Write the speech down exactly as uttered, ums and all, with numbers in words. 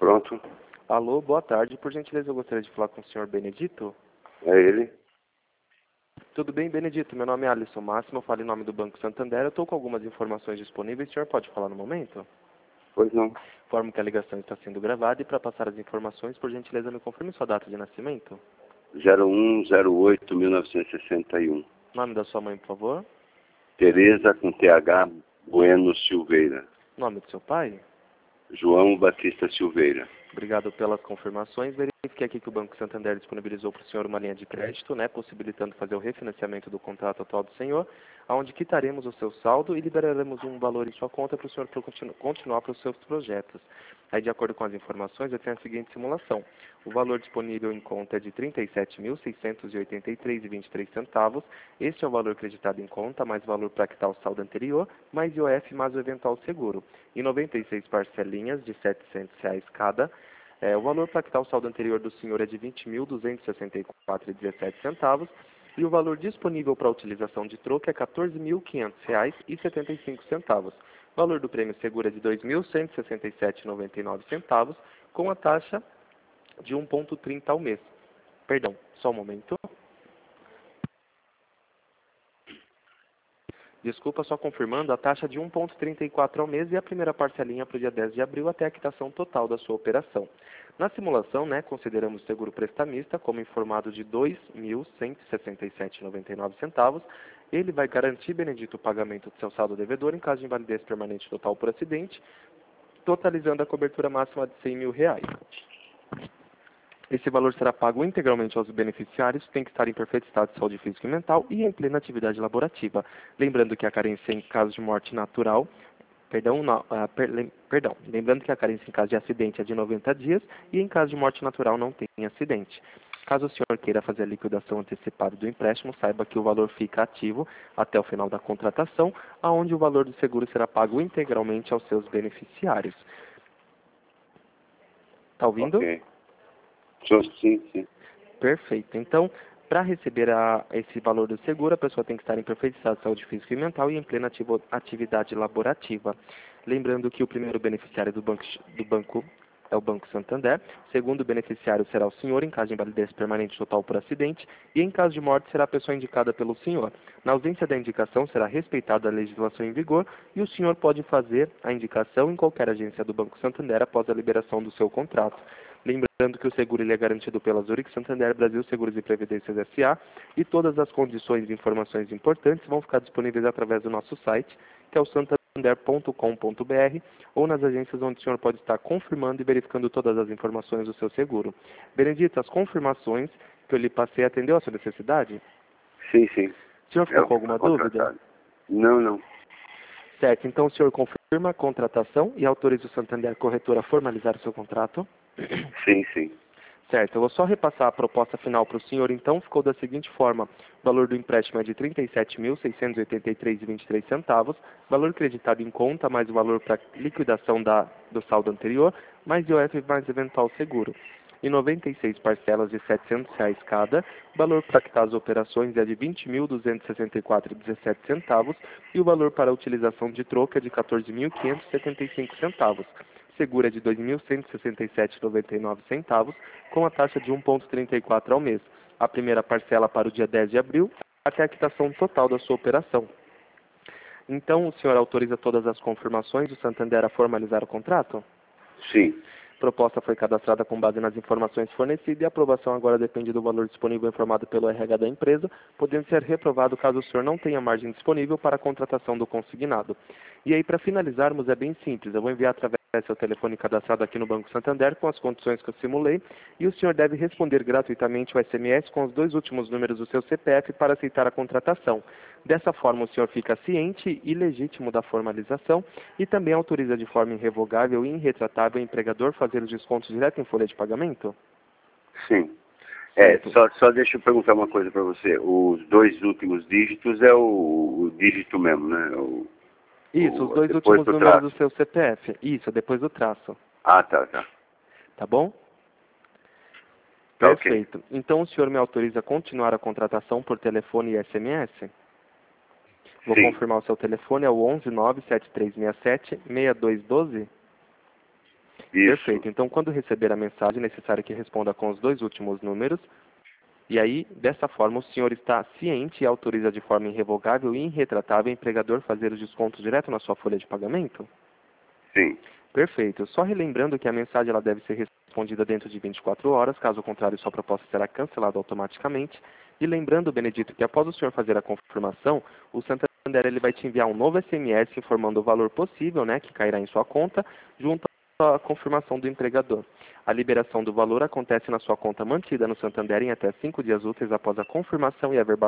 Pronto. Alô, boa tarde. Por gentileza, eu gostaria de falar com o senhor Benedito. É ele? Tudo bem, Benedito? Meu nome é Alisson Máximo, eu falo em nome do Banco Santander. Eu estou com algumas informações disponíveis. O senhor pode falar no momento? Pois não. Informo que a ligação está sendo gravada e para passar as informações, por gentileza, me confirme sua data de nascimento. zero um zero oito mil novecentos e sessenta e um. Nome da sua mãe, por favor. Tereza com T H Bueno Silveira. Nome do seu pai. João Batista Silveira. Obrigado pelas confirmações. Verifiquei aqui que o Banco Santander disponibilizou para o senhor uma linha de crédito, né, possibilitando fazer o refinanciamento do contrato atual do senhor, onde quitaremos o seu saldo e liberaremos um valor em sua conta para o senhor continu continuar para os seus projetos. Aí, de acordo com as informações, eu tenho a seguinte simulação. O valor disponível em conta é de trinta e sete mil, seiscentos e oitenta e três reais e vinte e três centavos. Este é o valor acreditado em conta, mais o valor para quitar o saldo anterior, mais I O F, mais o eventual seguro. Em noventa e seis parcelinhas de setecentos reais cada. É, o valor para quitar o saldo anterior do senhor é de vinte mil, duzentos e sessenta e quatro reais e dezessete centavos. E o valor disponível para utilização de troco é quatorze mil, quinhentos reais e setenta e cinco centavos. O valor do prêmio seguro é de dois mil, cento e sessenta e sete reais e noventa e nove centavos, com a taxa de um vírgula trinta ao mês. Perdão, só um momento. Desculpa, só confirmando, a taxa de um vírgula trinta e quatro ao mês e a primeira parcelinha para o dia dez de abril até a quitação total da sua operação. Na simulação, né, consideramos o seguro prestamista como informado de dois mil, cento e sessenta e sete reais e noventa e nove centavos. Ele vai garantir, Benedito, o pagamento do seu saldo devedor em caso de invalidez permanente total por acidente, totalizando a cobertura máxima de cem mil reais. Esse valor será pago integralmente aos beneficiários, tem que estar em perfeito estado de saúde física e mental e em plena atividade laborativa. Lembrando que a carência em caso de morte natural, perdão, não, uh, per, lem, perdão, lembrando que a carência em caso de acidente é de noventa dias e em caso de morte natural não tem acidente. Caso o senhor queira fazer a liquidação antecipada do empréstimo, saiba que o valor fica ativo até o final da contratação, aonde o valor do seguro será pago integralmente aos seus beneficiários. Está ouvindo? Ok. Sim, sim. Perfeito. Então, para receber a, esse valor do seguro, a pessoa tem que estar em perfeito estado de saúde física e mental e em plena ativo, atividade laborativa. Lembrando que o primeiro beneficiário do banco, do banco é o Banco Santander. O segundo beneficiário será o senhor, em caso de invalidez permanente total por acidente. E em caso de morte, será a pessoa indicada pelo senhor. Na ausência da indicação, será respeitada a legislação em vigor e o senhor pode fazer a indicação em qualquer agência do Banco Santander após a liberação do seu contrato. Lembrando que o seguro ele é garantido pela Zurich Santander Brasil Seguros e Previdências S A e todas as condições e informações importantes vão ficar disponíveis através do nosso site, que é o santander ponto com ponto br, ou nas agências onde o senhor pode estar confirmando e verificando todas as informações do seu seguro. Benedito, as confirmações que eu lhe passei atendeu a sua necessidade? Sim, sim. O senhor É ficou o com que foi alguma dúvida? contratado. Não, não. Certo, então o senhor confirma a contratação e autoriza o Santander Corretora a formalizar o seu contrato? Sim, sim. Certo, eu vou só repassar a proposta final para o senhor, então, ficou da seguinte forma. O valor do empréstimo é de trinta e sete mil, seiscentos e oitenta e três reais e vinte e três centavos, valor creditado em conta, mais o valor para liquidação da, do saldo anterior, mais I O F mais eventual seguro. Em noventa e seis parcelas de setecentos reais cada, o valor para quitar as operações é de vinte mil, duzentos e sessenta e quatro reais e dezessete centavos e o valor para a utilização de troca é de quatorze mil, quinhentos e setenta e cinco centavos. Seguro é de dois mil cento e sessenta e sete reais e noventa e nove centavos, com a taxa de um vírgula trinta e quatro ao mês. A primeira parcela para o dia dez de abril, até a quitação total da sua operação. Então, o senhor autoriza todas as confirmações do Santander a formalizar o contrato? Sim. A proposta foi cadastrada com base nas informações fornecidas e a aprovação agora depende do valor disponível informado pelo R H da empresa, podendo ser reprovado caso o senhor não tenha margem disponível para a contratação do consignado. E aí, para finalizarmos, é bem simples. Eu vou enviar através do seu telefone cadastrado aqui no Banco Santander com as condições que eu simulei e o senhor deve responder gratuitamente o S M S com os dois últimos números do seu C P F para aceitar a contratação. Dessa forma, o senhor fica ciente e legítimo da formalização e também autoriza de forma irrevogável e irretratável o empregador fazer os descontos direto em folha de pagamento? Sim. É, Certo. só, só deixa eu perguntar uma coisa para você. Os dois últimos dígitos é o, o dígito mesmo, né? O, Isso, o, os dois depois últimos do números do traço. seu C P F. Isso, depois do traço. Ah, tá, tá. Tá bom? Tá ok. Perfeito. Então o senhor me autoriza a continuar a contratação por telefone e S M S? Vou Sim. confirmar o seu telefone, é o onze nove sete três seis sete seis dois um dois. Isso. Perfeito. Então, quando receber a mensagem, é necessário que responda com os dois últimos números. E aí, dessa forma, o senhor está ciente e autoriza de forma irrevogável e irretratável o empregador fazer os descontos direto na sua folha de pagamento? Sim. Perfeito. Só relembrando que a mensagem ela deve ser respondida dentro de vinte e quatro horas, caso contrário, sua proposta será cancelada automaticamente. E lembrando, Benedito, que após o senhor fazer a confirmação, o Santander ele vai te enviar um novo S M S informando o valor possível, né, que cairá em sua conta, junto à confirmação do empregador. A liberação do valor acontece na sua conta mantida no Santander em até cinco dias úteis após a confirmação e a verba